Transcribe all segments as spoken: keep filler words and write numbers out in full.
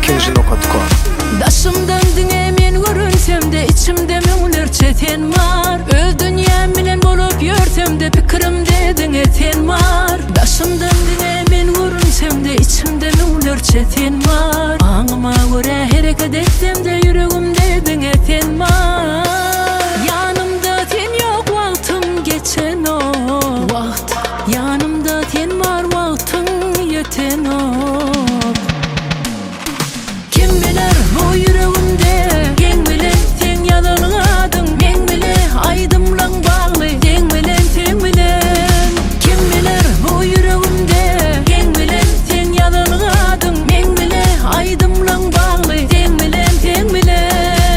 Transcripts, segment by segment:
ikinci nokta com. Daşımdan dünya men görünsem de içimde münglerçe ten var. Öz dünyam bilen bolup yörsem de pikirimde diňe ten var. Daşımdan dünya men görünsem de içimde münglerçe ten var. Aňyma görä hereket etsem de yüregimde diňe ten var. Yanımda ten yok, wagtym geçen o wagt. Yanımda ten var, wagtyň yeten o. Kim biler bu yüreğimde gen bilen sen ýazyladyň, men bile aýdymlaň bagly sen bilen sen bilen. Kim biler bu yüreğimde gen bilen sen ýazyladyň, men bile aýdymlaň bagly sen bilen sen bilen.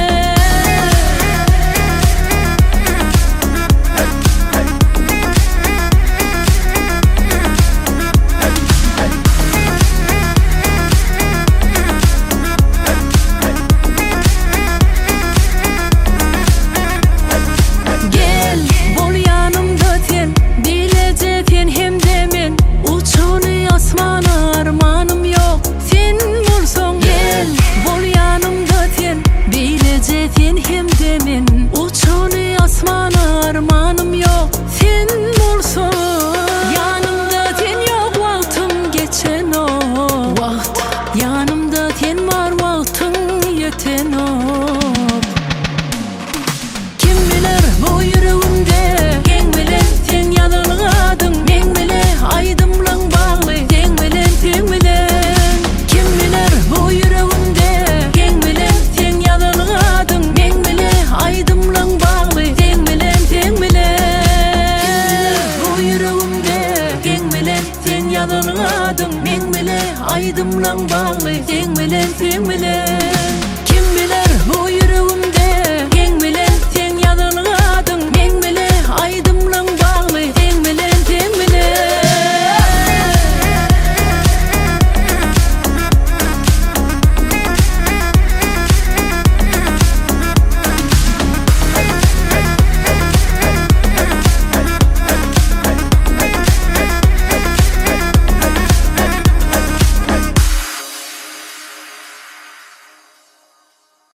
Yanımda ten var, wagtyň yeten op. Kim biler bu yüreğimde gen bilen sen ýazyladyň, men bile aýdymlaň bagly sen bilen sen bilen. Kim biler bu yüreğimde gen bilen sen ýazyladyň, men bile aýdymlaň bagly sen bilen sen bilen. Bu yüreğimde gen bilen sen ýazyladyň, men bile aýdymlaň bagly sen bilen sen bilen. Kim biler bu